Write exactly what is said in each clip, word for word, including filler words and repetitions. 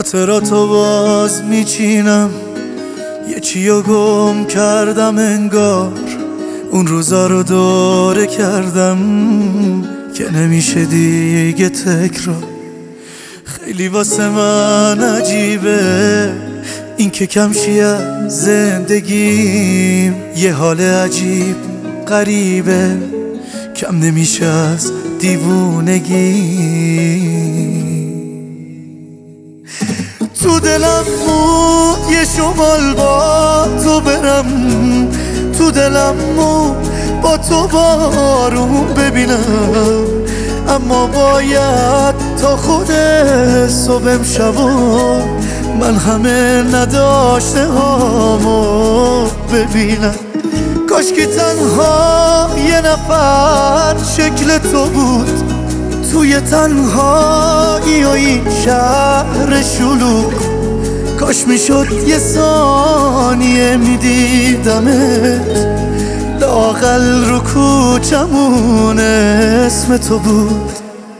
خاطراتو باز میچینم، یه چیو گم کردم انگار، اون روزا رو دوره کردم که نمیشه دیگه تکرار. خیلی واسه من عجیبه این که کمشی از زندگیم، یه حال عجیب غریبه کم نمیشه از دیوونگی. تو دلم بود یه شمال با تو برم، تو دلم بود با تو بارون ببینم، اما باید تا خود صبح شب من همه نداشته هامو ببینم. کاش که تنها یه نفر شکل تو بود توی تنهایی و این شهر شلوغ. کاش میشد یه ثانیه میدیدمت، لااقل رو کوچمون اسم تو بود.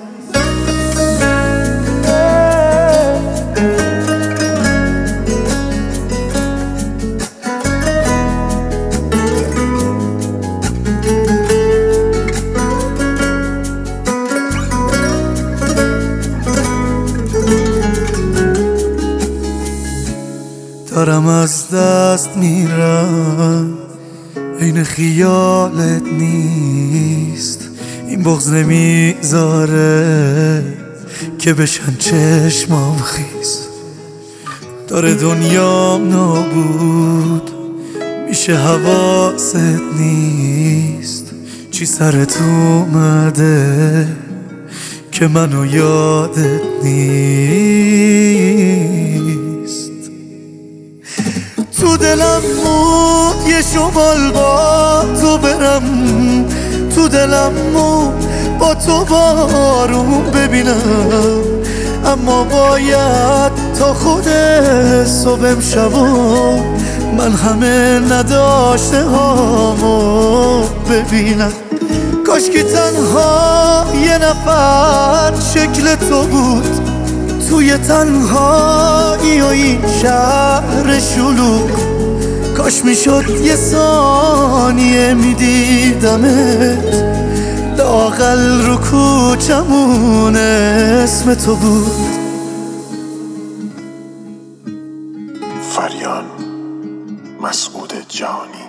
دارم از دست میرم، این خیالت نیست، این بغض نمیذاره که بشن چشمام خیز. داره دنیام نابود میشه، حواست نیست چی سرت اومده که منو یادت نیست. تو دلم بود یه شمال با تو برم، تو دلم بود با تو بارون ببینم، اما باید تا خود صبح شب من همه نداشته هامو ببینم. کاش که تنها یه نفر شکل تو بود توی تنهایی و این شهر شلوغ. کاش میشد یه ثانیه میدیدمت، لااقل رو کوچمون اسم تو بود. فریان مسعود جانی.